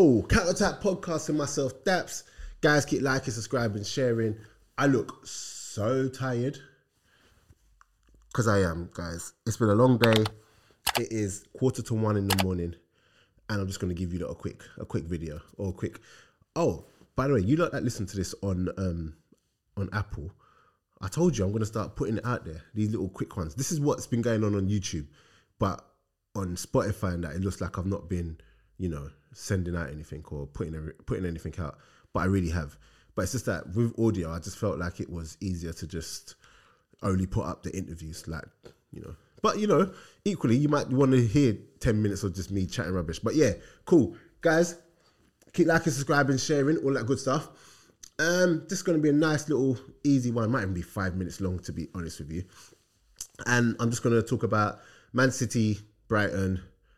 Yo, Counter Attack Podcast and myself, Daps. Guys, keep liking, subscribing, sharing. I look so tired. Because I am, guys. It's been a long day. It is 1:45 in the morning. And I'm just going to give you a quick video. Or a quick... Oh, by the way, you lot that listen to this on Apple, I told you I'm going to start putting it out there. These little quick ones. This is what's been going on YouTube. But on Spotify and that, it looks like I've not been, sending out anything or putting anything out. But I really have. But it's just that with audio, I just felt like it was easier to just only put up the interviews, But, equally, you might want to hear 10 minutes of just me chatting rubbish. But yeah, cool. Guys, keep liking, subscribing, sharing, all that good stuff. This is going to be a nice little easy one. Might even be 5 minutes long, to be honest with you. And I'm just going to talk about Man City, Brighton.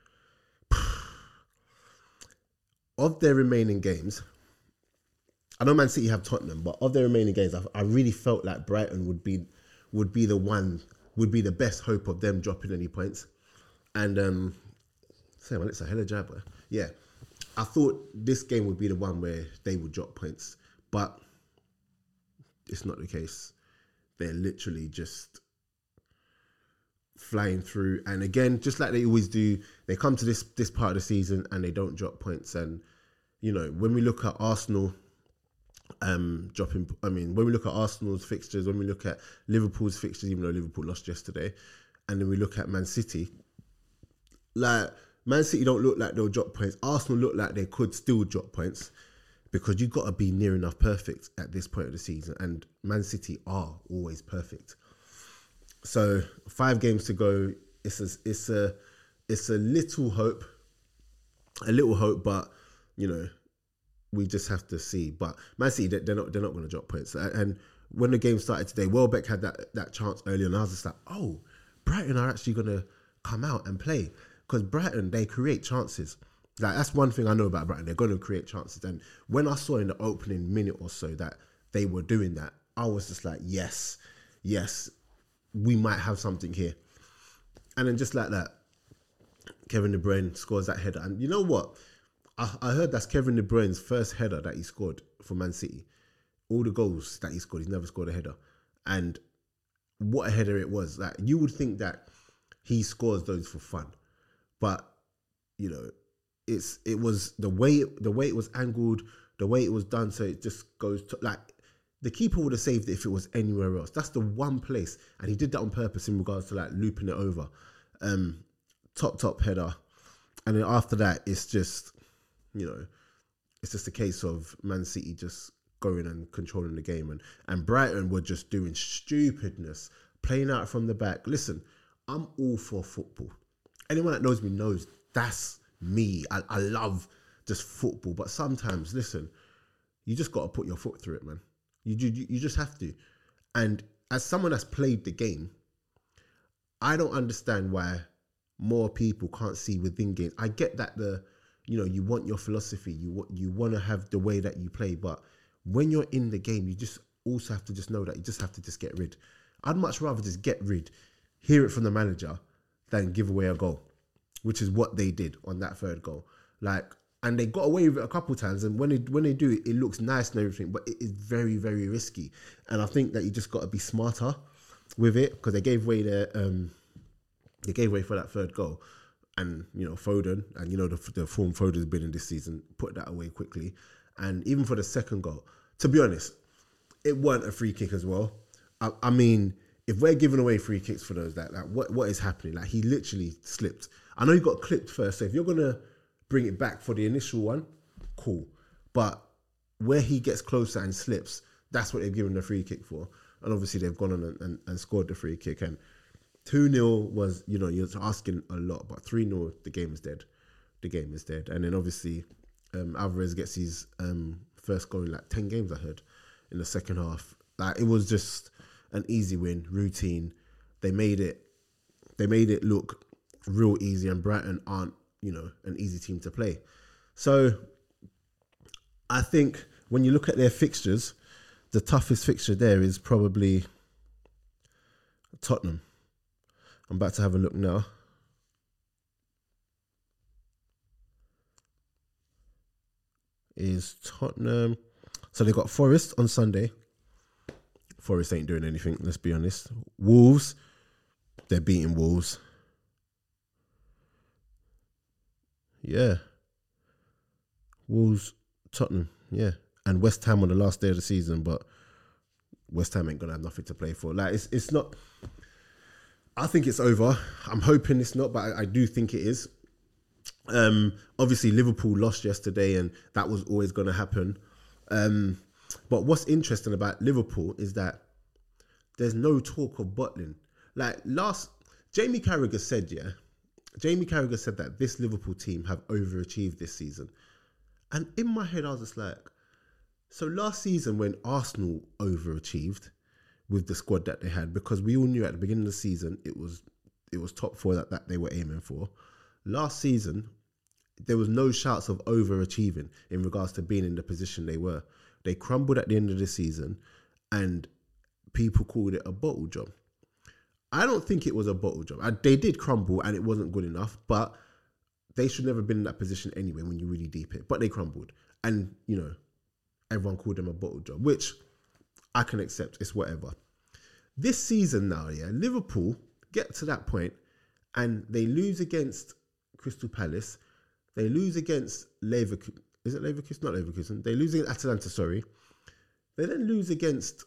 Of their remaining games, I know Man City have Tottenham, but of their remaining games, I really felt like Brighton would be the best hope of them dropping any points. And it's a hell of a jab. Yeah, I thought this game would be the one where they would drop points, but it's not the case. They're literally just flying through, and again, just like they always do, they come to this part of the season and they don't drop points. And when we look at Arsenal when we look at Arsenal's fixtures, when we look at Liverpool's fixtures, even though Liverpool lost yesterday, and then we look at Man City, like Man City don't look like they'll drop points. Arsenal look like they could still drop points, because you've got to be near enough perfect at this point of the season, and Man City are always perfect. So 5 games to go. It's a little hope, but we just have to see. But Man City, they're not going to drop points. And when the game started today, Welbeck had that chance early, and I was just like, oh, Brighton are actually going to come out and play, because Brighton, they create chances. Like, that's one thing I know about Brighton. They're going to create chances. And when I saw in the opening minute or so that they were doing that, I was just like, yes, we might have something here. And then just like that, Kevin De Bruyne scores that header. And you know what? I heard that's Kevin De Bruyne's first header that he scored for Man City. All the goals that he scored, he's never scored a header. And what a header it was. Like, you would think that he scores those for fun. But, it was the way it was angled, the way it was done, so it just goes to, like, the keeper would have saved it if it was anywhere else. That's the one place. And he did that on purpose in regards to like looping it over. Top header. And then after that, it's just, it's just a case of Man City just going and controlling the game. And Brighton were just doing stupidness, playing out from the back. Listen, I'm all for football. Anyone that knows me knows that's me. I love just football. But sometimes, listen, you just got to put your foot through it, man. You just have to. And as someone that's played the game, I don't understand why more people can't see within games. I get that you want your philosophy, you want to have the way that you play, but when you're in the game, you just also have to just know that you just have to just get rid. I'd much rather just get rid, hear it from the manager, than give away a goal, which is what they did on that third goal. And they got away with it a couple of times, and when they do it, it looks nice and everything, but it is very, very risky. And I think that you just got to be smarter with it, because they gave away for that third goal. And Foden, and the form Foden's been in this season, put that away quickly. And even for the second goal, to be honest, it weren't a free kick as well. I mean, if we're giving away free kicks for those, what is happening? Like, he literally slipped. I know he got clipped first, so if you're gonna bring it back for the initial one, cool. But where he gets closer and slips, that's what they've given the free kick for. And obviously they've gone on and scored the free kick. And 2-0 was, you're asking a lot, but 3-0, the game is dead. The game is dead. And then obviously Alvarez gets his first goal in like 10 games, I heard, in the second half. Like, it was just an easy win, routine. They made it look real easy, and Brighton aren't, an easy team to play. So I think when you look at their fixtures, the toughest fixture there is probably Tottenham. I'm about to have a look now. is Tottenham. So they got Forest on Sunday. Forest ain't doing anything, let's be honest. Wolves, they're beating Wolves. Yeah. Wolves, Tottenham, yeah. And West Ham on the last day of the season, but West Ham ain't going to have nothing to play for. Like, it's not... I think it's over. I'm hoping it's not, but I do think it is. Obviously, Liverpool lost yesterday, and that was always going to happen. But what's interesting about Liverpool is that there's no talk of bottling. Like Jamie Carragher said, that this Liverpool team have overachieved this season. And in my head, I was just like, so last season when Arsenal overachieved with the squad that they had, because we all knew at the beginning of the season it was top four that they were aiming for. Last season, there was no shouts of overachieving in regards to being in the position they were. They crumbled at the end of the season and people called it a bottle job. I don't think it was a bottle job. They did crumble and it wasn't good enough, but they should never have been in that position anyway when you really deep it. But they crumbled. And, everyone called them a bottle job, which I can accept. It's whatever. This season now, Liverpool get to that point and they lose against Crystal Palace. They lose against Leverkusen. Is it Leverkusen? Not Leverkusen. They lose against Atalanta, sorry. They then lose against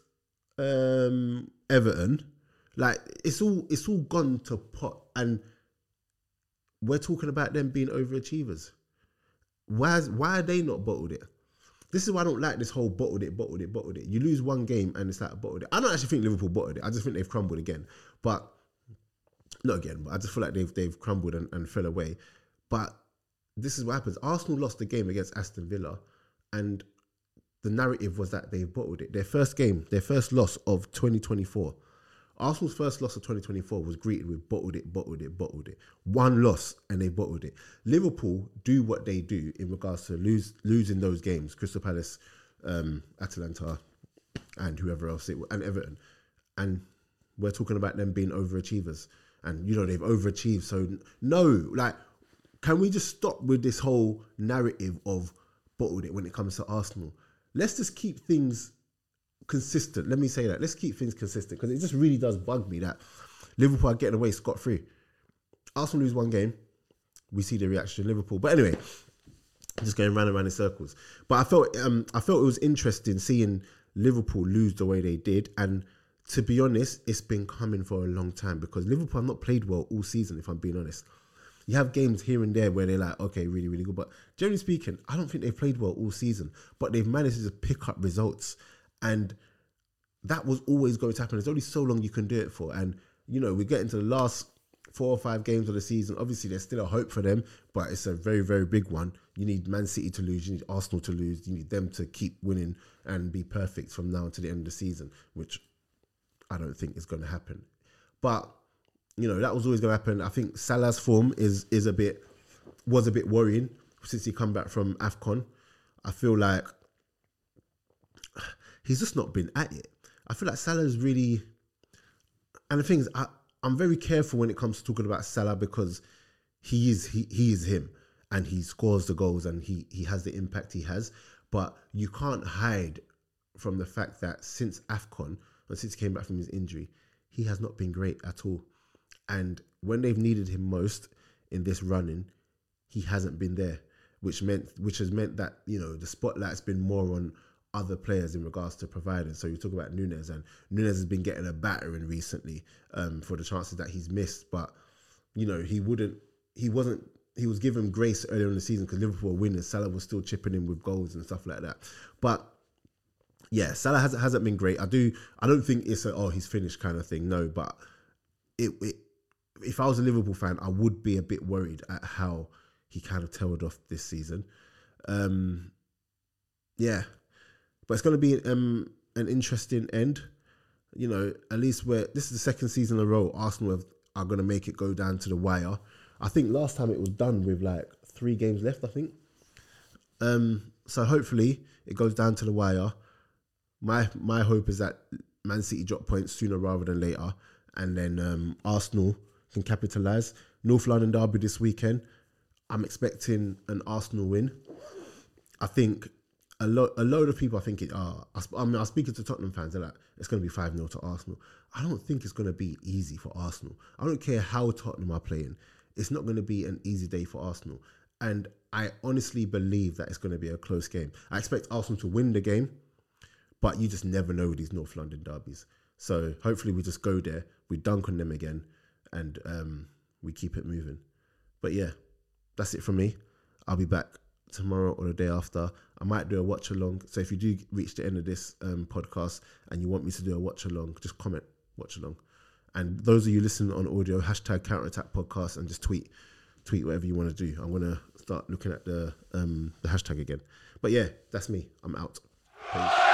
Everton. Like, it's all gone to pot. And we're talking about them being overachievers. Why are they not bottled it? This is why I don't like this whole bottled it. You lose one game and it's like bottled it. I don't actually think Liverpool bottled it. I just think they've crumbled again. But, not again, but I just feel like they've crumbled and fell away. But this is what happens. Arsenal lost the game against Aston Villa and the narrative was that they've bottled it. Their first loss of 2024. Arsenal's first loss of 2024 was greeted with bottled it. One loss and they bottled it. Liverpool do what they do in regards to losing those games. Crystal Palace, Atalanta, and whoever else and Everton. And we're talking about them being overachievers. And, they've overachieved. So, no, can we just stop with this whole narrative of bottled it when it comes to Arsenal? Let's just keep things consistent. Let me say that. Let's keep things consistent because it just really does bug me that Liverpool are getting away scot-free. Arsenal lose one game. We see the reaction to Liverpool. But anyway, just going round and round in circles. But I felt it was interesting seeing Liverpool lose the way they did. And to be honest, it's been coming for a long time because Liverpool have not played well all season, if I'm being honest. You have games here and there where they're like, okay, really, really good. But generally speaking, I don't think they've played well all season. But they've managed to pick up results. And that was always going to happen. There's only so long you can do it for. And, we get into the last 4 or 5 games of the season. Obviously, there's still a hope for them, but it's a very, very big one. You need Man City to lose. You need Arsenal to lose. You need them to keep winning and be perfect from now to the end of the season, which I don't think is going to happen. But, that was always going to happen. I think Salah's form was a bit worrying since he come back from AFCON. I feel like he's just not been at it. I feel like Salah's really... And the thing is, I'm very careful when it comes to talking about Salah because he is him and he scores the goals and he has the impact he has. But you can't hide from the fact that since AFCON, and since he came back from his injury, he has not been great at all. And when they've needed him most in this running, he hasn't been there, which has meant that, the spotlight's been more on other players in regards to providing. So you talk about Núñez, and Núñez has been getting a battering recently for the chances that he's missed. But, he was given grace earlier in the season because Liverpool were winning. Salah was still chipping in with goals and stuff like that. But yeah, Salah hasn't been great. I don't think it's he's finished kind of thing. No, but if I was a Liverpool fan, I would be a bit worried at how he kind of tailed off this season. Yeah. But it's going to be an interesting end. At least this is the second season in a row Arsenal are going to make it go down to the wire. I think last time it was done with 3 games left, I think. So hopefully it goes down to the wire. My hope is that Man City drop points sooner rather than later. And then Arsenal can capitalise. North London derby this weekend. I'm expecting an Arsenal win. I think a load of people are thinking, I mean, I was speaking to Tottenham fans, they're like, it's going to be 5-0 to Arsenal. I don't think it's going to be easy for Arsenal. I don't care how Tottenham are playing. It's not going to be an easy day for Arsenal. And I honestly believe that it's going to be a close game. I expect Arsenal to win the game, but you just never know with these North London derbies. So hopefully we just go there, we dunk on them again, and we keep it moving. But yeah, that's it from me. I'll be back tomorrow or the day after. I might do a watch along. So if you do reach the end of this podcast and you want me to do a watch along, just comment watch along. And those of you listening on audio, hashtag Counterattack Podcast, and just tweet whatever you want to do. I'm gonna start looking at the hashtag again. But yeah, that's me. I'm out. Peace.